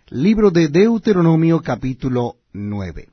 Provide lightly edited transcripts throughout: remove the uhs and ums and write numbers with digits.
Libro de Deuteronomio, capítulo 9.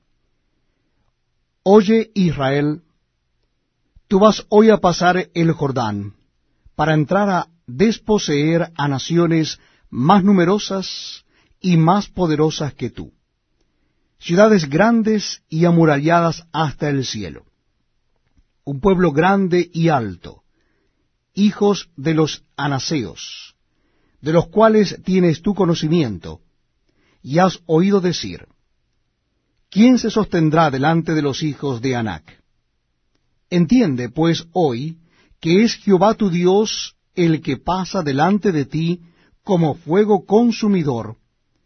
Oye, Israel, tú vas hoy a pasar el Jordán, para entrar a desposeer a naciones más numerosas y más poderosas que tú, ciudades grandes y amuralladas hasta el cielo, un pueblo grande y alto, hijos de los anaseos, de los cuales tienes tu conocimiento, y has oído decir, ¿quién se sostendrá delante de los hijos de Anac? Entiende, pues, hoy, que es Jehová tu Dios el que pasa delante de ti como fuego consumidor,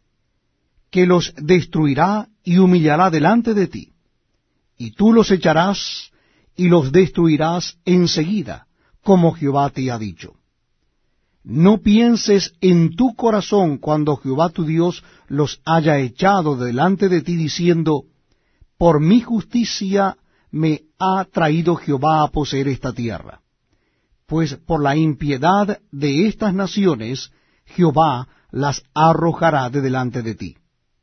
que los destruirá y humillará delante de ti, y tú los echarás y los destruirás enseguida, como Jehová te ha dicho. No pienses en tu corazón cuando Jehová tu Dios los haya echado delante de ti, diciendo, por mi justicia me ha traído Jehová a poseer esta tierra. Pues por la impiedad de estas naciones, Jehová las arrojará de delante de ti.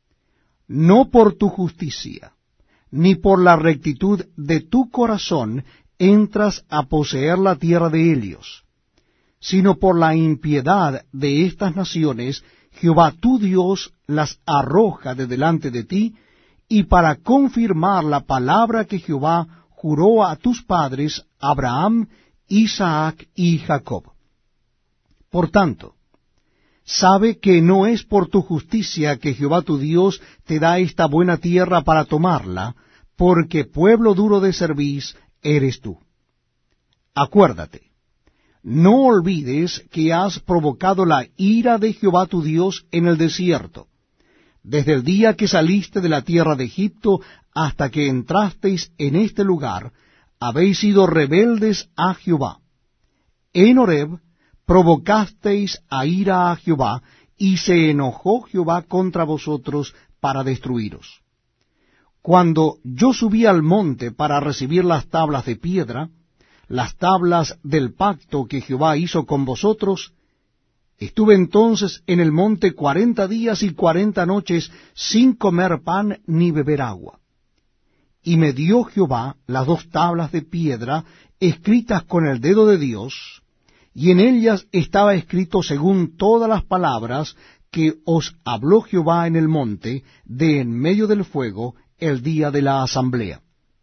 No por tu justicia, ni por la rectitud de tu corazón entras a poseer la tierra de ellos, sino por la impiedad de estas naciones, Jehová tu Dios las arroja de delante de ti, y para confirmar la palabra que Jehová juró a tus padres, Abraham, Isaac y Jacob. Por tanto, sabe que no es por tu justicia que Jehová tu Dios te da esta buena tierra para tomarla, porque pueblo duro de cerviz eres tú. Acuérdate, no olvides que has provocado la ira de Jehová tu Dios en el desierto, desde el día que saliste de la tierra de Egipto hasta que entrasteis en este lugar, habéis sido rebeldes a Jehová. En Horeb provocasteis a ira a Jehová, y se enojó Jehová contra vosotros para destruiros. Cuando yo subí al monte para recibir las tablas de piedra, las tablas del pacto que Jehová hizo con vosotros, estuve entonces en el monte 40 días y 40 noches sin comer pan ni beber agua. Y me dio Jehová las 2 tablas de piedra escritas con el dedo de Dios, y en ellas estaba escrito según todas las palabras que os habló Jehová en el monte de en medio del fuego el día de la asamblea.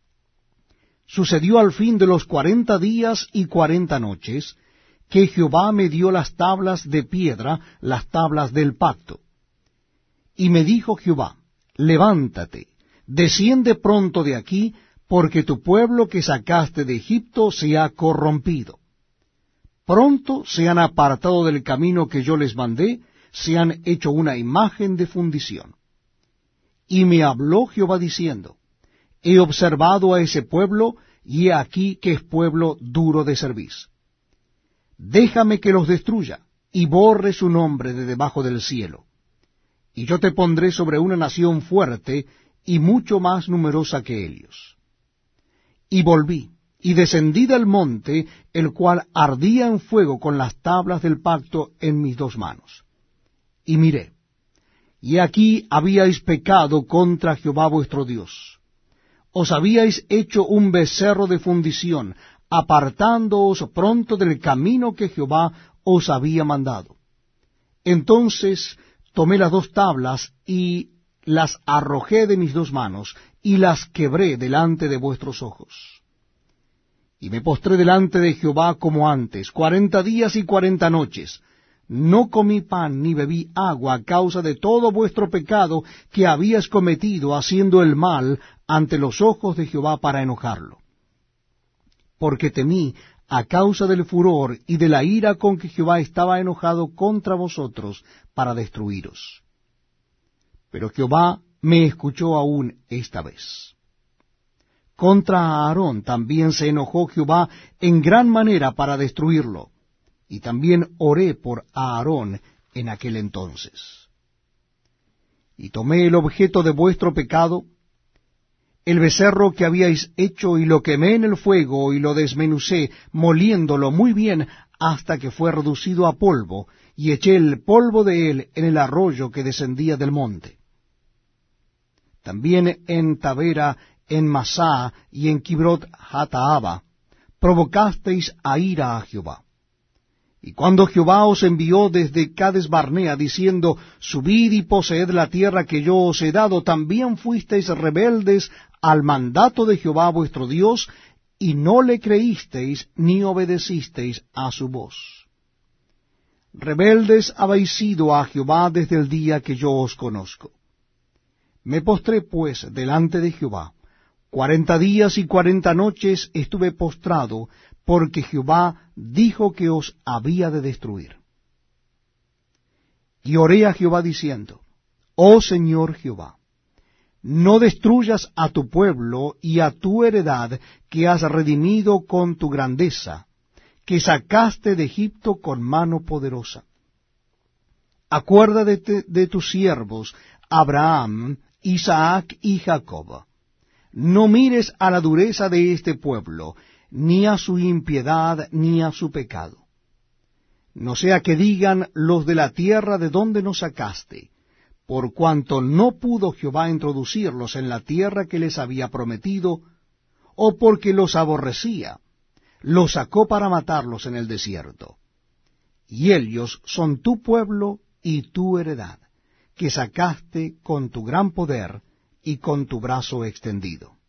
Sucedió al fin de los 40 días y 40 noches, que Jehová me dio las tablas de piedra, las tablas del pacto. Y me dijo Jehová, levántate, desciende pronto de aquí, porque tu pueblo que sacaste de Egipto se ha corrompido. Pronto se han apartado del camino que yo les mandé, se han hecho una imagen de fundición. Y me habló Jehová diciendo, he observado a ese pueblo, y he aquí que es pueblo duro de cerviz. Déjame que los destruya, y borre su nombre de debajo del cielo. Y yo te pondré sobre una nación fuerte, y mucho más numerosa que ellos. Y volví, y descendí del monte, el cual ardía en fuego con las tablas del pacto en mis 2 manos. Y miré, y aquí habíais pecado contra Jehová vuestro Dios. Os habíais hecho un becerro de fundición, apartándoos pronto del camino que Jehová os había mandado. Entonces tomé las 2 tablas y las arrojé de mis 2 manos, y las quebré delante de vuestros ojos. Y me postré delante de Jehová como antes, 40 días y 40 noches. No comí pan ni bebí agua a causa de todo vuestro pecado que habíais cometido haciendo el mal ante los ojos de Jehová para enojarlo. Porque temí a causa del furor y de la ira con que Jehová estaba enojado contra vosotros para destruiros. Pero Jehová me escuchó aún esta vez. Contra Aarón también se enojó Jehová en gran manera para destruirlo, y también oré por Aarón en aquel entonces. Y tomé el objeto de vuestro pecado, el becerro que habíais hecho, y lo quemé en el fuego, y lo desmenucé, moliéndolo muy bien, hasta que fue reducido a polvo, y eché el polvo de él en el arroyo que descendía del monte. También en Tabera, en Masá y en Kibrot Hataaba provocasteis a ira a Jehová. Y cuando Jehová os envió desde Cades Barnea, diciendo, subid y poseed la tierra que yo os he dado, también fuisteis rebeldes al mandato de Jehová vuestro Dios, y no le creísteis ni obedecisteis a su voz. Rebeldes habéis sido a Jehová desde el día que yo os conozco. Me postré pues delante de Jehová. 40 días y 40 noches estuve postrado, porque Jehová dijo que os había de destruir. Y oré a Jehová diciendo, Oh Señor Jehová, no destruyas a tu pueblo y a tu heredad que has redimido con tu grandeza, que sacaste de Egipto con mano poderosa. Acuérdate de tus siervos, Abraham, Isaac y Jacob. No mires a la dureza de este pueblo, ni a su impiedad, ni a su pecado. No sea que digan los de la tierra de donde nos sacaste, por cuanto no pudo Jehová introducirlos en la tierra que les había prometido, o porque los aborrecía, los sacó para matarlos en el desierto. Y ellos son tu pueblo y tu heredad, que sacaste con tu gran poder y con tu brazo extendido.